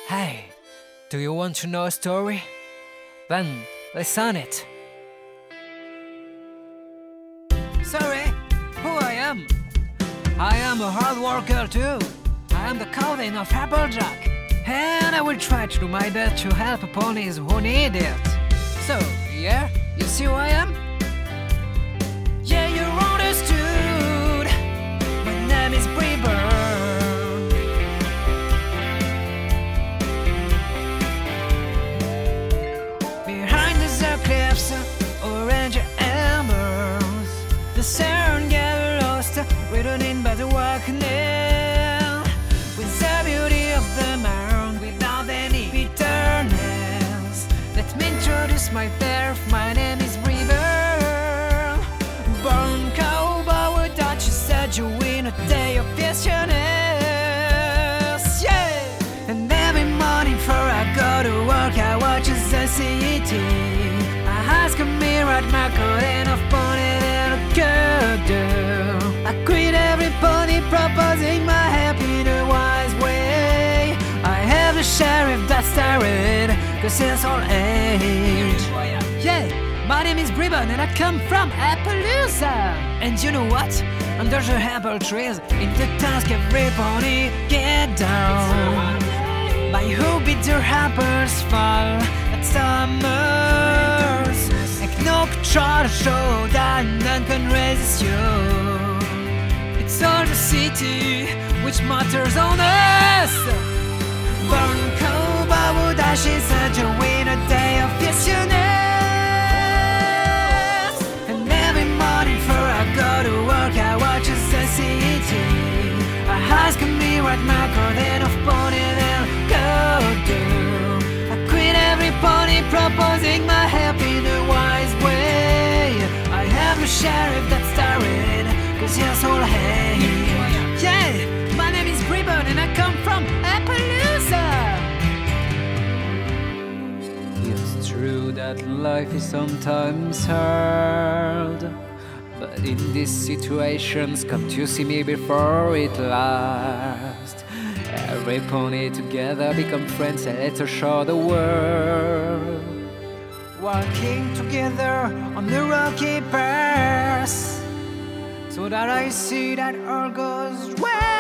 Hey, do you want to know a story? Then listen it. Sorry, who I am? I am a hard worker too. I am the captain of Applejack, and I will try to do my best to help ponies who need it. So, yeah, you see who I am? Yeah, you understood. My name is Brayburn. Behind the cliffs, orange embers, the sun get lost, returning by the walking with the beauty of the mound without any bitterness. Let me introduce myself. My name is Brayburn. Born cowboy with Dutch said you win a day of business. Yeah, and every morning before I go to work, I watch the city. I ask a mirror at my coat and of ponytail girl. I greet every pony, proposing my happy in a wise way. I have the sheriff that's tired, cause he's all age. Yeah, my name is Brayburn and I come from Appaloosa. And you know what? Under the apple trees, in the dusk every pony get down. By who bid their apples fall at summers. Like no try to show that none can resist you. It's all the city which matters on us. Born cowboy would ashes such a win a day of business. And every morning before I go to work, I watch the city. I ask me what my garden of ponytail could do. I quit every pony, proposing my help in a wise way. I have a sheriff that's tired, cause he's all hate. Yeah, my name is Brayburn and I come from Appaloosa. It's true that life is sometimes hard, but in these situations, come to see me before it lasts. Every pony together become friends and let's show the world. Walking together on the rocky path, so that I see that all goes well.